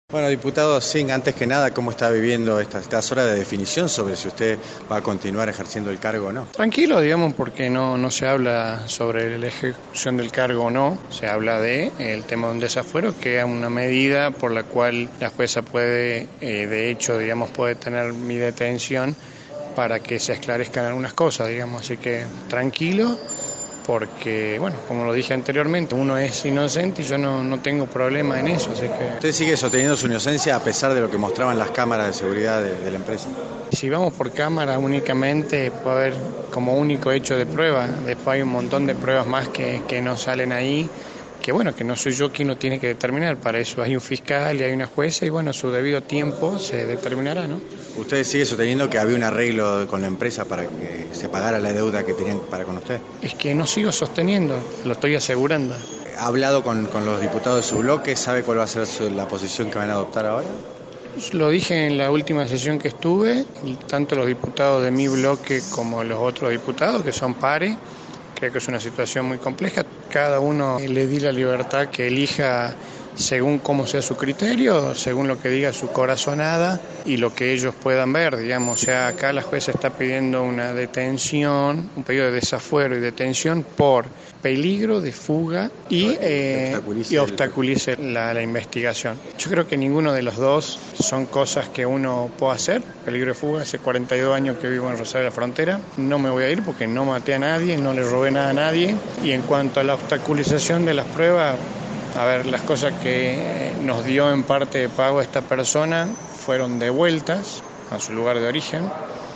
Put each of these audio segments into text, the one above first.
Bueno, diputado Singh, antes que nada, ¿cómo está viviendo estas horas de definición sobre si usted va a continuar ejerciendo el cargo o no? Tranquilo, digamos, porque no se habla sobre la ejecución del cargo o no, se habla de el tema de un desafuero, que es una medida por la cual la jueza puede, de hecho, digamos, puede tener mi detención para que se esclarezcan algunas cosas, digamos, así que tranquilo. Porque, bueno, como lo dije anteriormente, uno es inocente y yo no tengo problema en eso, así que... ¿Usted sigue sosteniendo su inocencia a pesar de lo que mostraban las cámaras de seguridad de la empresa? Si vamos por cámara únicamente puede haber como único hecho de prueba, después hay un montón de pruebas más que no salen ahí, que bueno, que no soy yo quien lo tiene que determinar, para eso hay un fiscal y hay una jueza y bueno, su debido tiempo se determinará, ¿no? ¿Usted sigue sosteniendo que había un arreglo con la empresa para que se pagara la deuda que tenían para con usted? Es que no sigo sosteniendo, lo estoy asegurando. ¿Ha hablado con los diputados de su bloque? ¿Sabe cuál va a ser la posición que van a adoptar ahora? Lo dije en la última sesión que estuve, y tanto los diputados de mi bloque como los otros diputados, que son pares, creo que es una situación muy compleja. Cada uno le di la libertad que elija según cómo sea su criterio, según lo que diga su corazonada y lo que ellos puedan ver, digamos. O sea, acá la jueza está pidiendo una detención, un pedido de desafuero y detención por peligro de fuga y obstaculice la investigación. Yo creo que ninguno de los dos son cosas que uno pueda hacer. Peligro de fuga, hace 42 años que vivo en Rosario de la Frontera, no me voy a ir porque no maté a nadie, no le robé nada a nadie. Y en cuanto a la obstaculización de las pruebas, a ver, las cosas que nos dio en parte de pago esta persona fueron devueltas a su lugar de origen.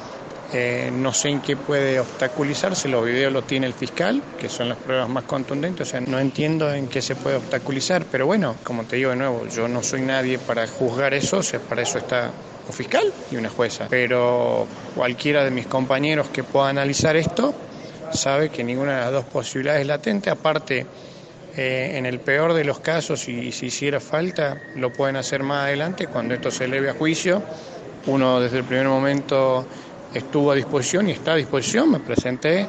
No sé en qué puede obstaculizarse, los videos los tiene el fiscal, que son las pruebas más contundentes, o sea, no entiendo en qué se puede obstaculizar, pero bueno, como te digo de nuevo, yo no soy nadie para juzgar eso, o sea, para eso está un fiscal y una jueza, pero cualquiera de mis compañeros que pueda analizar esto sabe que ninguna de las dos posibilidades es latente, aparte... en el peor de los casos, y si hiciera falta, lo pueden hacer más adelante cuando esto se eleve a juicio. Uno desde el primer momento estuvo a disposición y está a disposición, me presenté.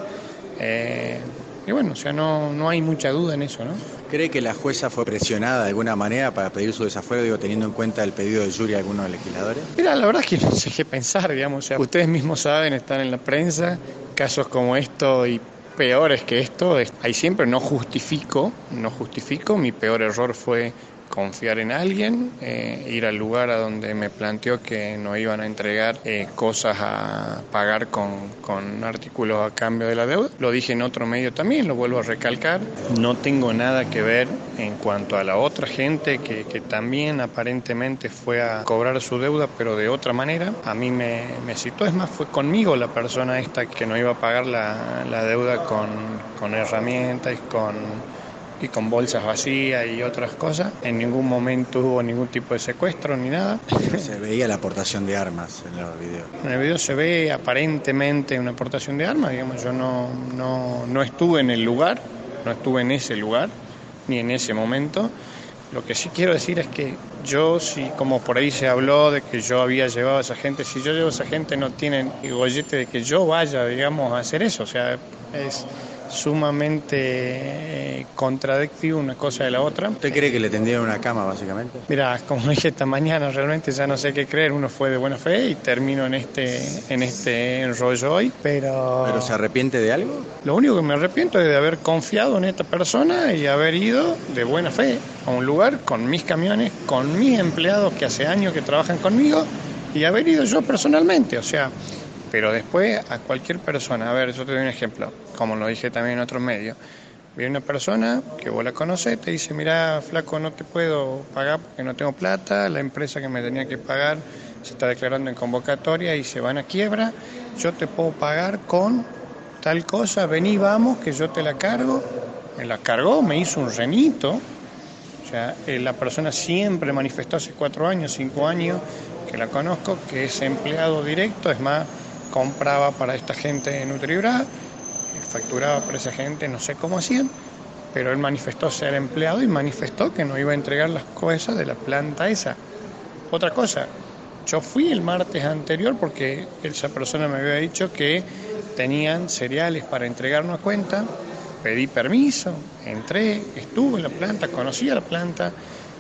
Y bueno, o sea, no hay mucha duda en eso, ¿no? ¿Cree que la jueza fue presionada de alguna manera para pedir su desafuero, digo, teniendo en cuenta el pedido de jury de algunos legisladores? Mira, la verdad es que no sé qué pensar, digamos. O sea, ustedes mismos saben, están en la prensa, casos como esto y peores que esto, ahí siempre no justifico, mi peor error fue confiar en alguien, ir al lugar a donde me planteó que nos iban a entregar cosas a pagar con artículos a cambio de la deuda. Lo dije en otro medio también, lo vuelvo a recalcar. No tengo nada que ver en cuanto a la otra gente que también aparentemente fue a cobrar su deuda, pero de otra manera. A mí me citó, es más, fue conmigo la persona esta que no iba a pagar la deuda con herramientas y con bolsas vacías y otras cosas. En ningún momento hubo ningún tipo de secuestro ni nada. Se veía la aportación de armas en los videos. En el video se ve aparentemente una aportación de armas, digamos, yo no estuve en el lugar, no estuve en ese lugar, ni en ese momento. Lo que sí quiero decir es que yo, si como por ahí se habló de que yo había llevado a esa gente, si yo llevo a esa gente no tienen el gollete de que yo vaya, digamos, a hacer eso, o sea, es sumamente contradictivo una cosa de la otra. ¿Usted cree que le tendieron una cama, básicamente? Mira, como dije esta mañana, realmente ya no sé qué creer. Uno fue de buena fe y termino en este enrollo hoy, pero... ¿Pero se arrepiente de algo? Lo único que me arrepiento es de haber confiado en esta persona y haber ido de buena fe a un lugar con mis camiones, con mis empleados que hace años que trabajan conmigo y haber ido yo personalmente, o sea... Pero después a cualquier persona, a ver, yo te doy un ejemplo, como lo dije también en otros medios, viene una persona que vos la conocés, te dice, mira, flaco, no te puedo pagar porque no tengo plata, la empresa que me tenía que pagar se está declarando en convocatoria y se van a quiebra, yo te puedo pagar con tal cosa, vení, vamos, que yo te la cargo. Me la cargó, me hizo un renito, o sea, la persona siempre manifestó hace 4 años, 5 años, que la conozco, que es empleado directo, es más, compraba para esta gente en Nutribra, facturaba para esa gente, no sé cómo hacían, pero él manifestó ser empleado y manifestó que no iba a entregar las cosas de la planta esa. Otra cosa, yo fui el martes anterior porque esa persona me había dicho que tenían cereales para entregarnos a cuenta, pedí permiso, entré, estuve en la planta, conocí a la planta,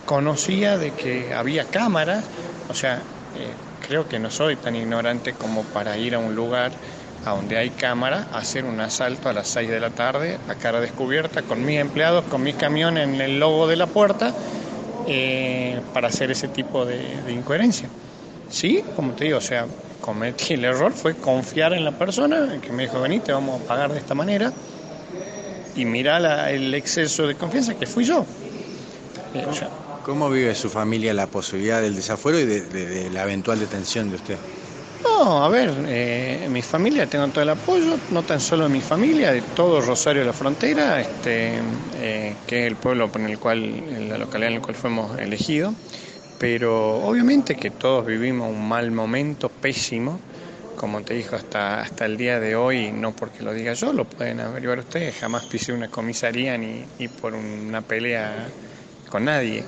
conocía de que había cámaras, o sea, creo que no soy tan ignorante como para ir a un lugar a donde hay cámara, a hacer un asalto a las 6 de la tarde a cara descubierta con mis empleados, con mi camión en el logo de la puerta, para hacer ese tipo de incoherencia. Sí, como te digo, o sea, cometí el error, fue confiar en la persona que me dijo, vení, te vamos a pagar de esta manera, y mirá el exceso de confianza que fui yo. O sea, ¿Cómo vive su familia la posibilidad del desafuero y de la eventual detención de usted? no, a ver, mi familia, tengo todo el apoyo, no tan solo de mi familia, de todo Rosario de la Frontera, que es el pueblo por el cual, en la localidad en la cual fuimos elegidos, pero obviamente que todos vivimos un mal momento, pésimo, como te dijo, hasta el día de hoy, no porque lo diga yo, lo pueden averiguar ustedes, jamás pisé una comisaría ni por una pelea con nadie.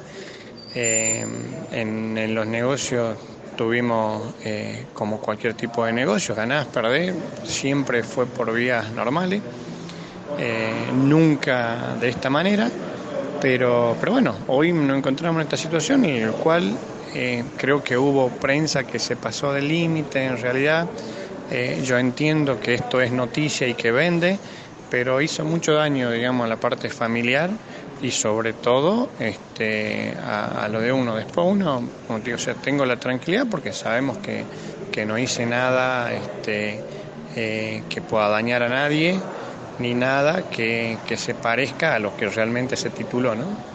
En los negocios tuvimos, como cualquier tipo de negocio, ganás, perdés, siempre fue por vías normales, nunca de esta manera, pero bueno, hoy nos encontramos en esta situación en la cual creo que hubo prensa que se pasó del límite. En realidad yo entiendo que esto es noticia y que vende, pero hizo mucho daño, digamos, a la parte familiar y sobre todo a lo de uno. Después uno, como te digo, o sea, tengo la tranquilidad porque sabemos que no hice nada que pueda dañar a nadie, ni nada que se parezca a lo que realmente se tituló, ¿no?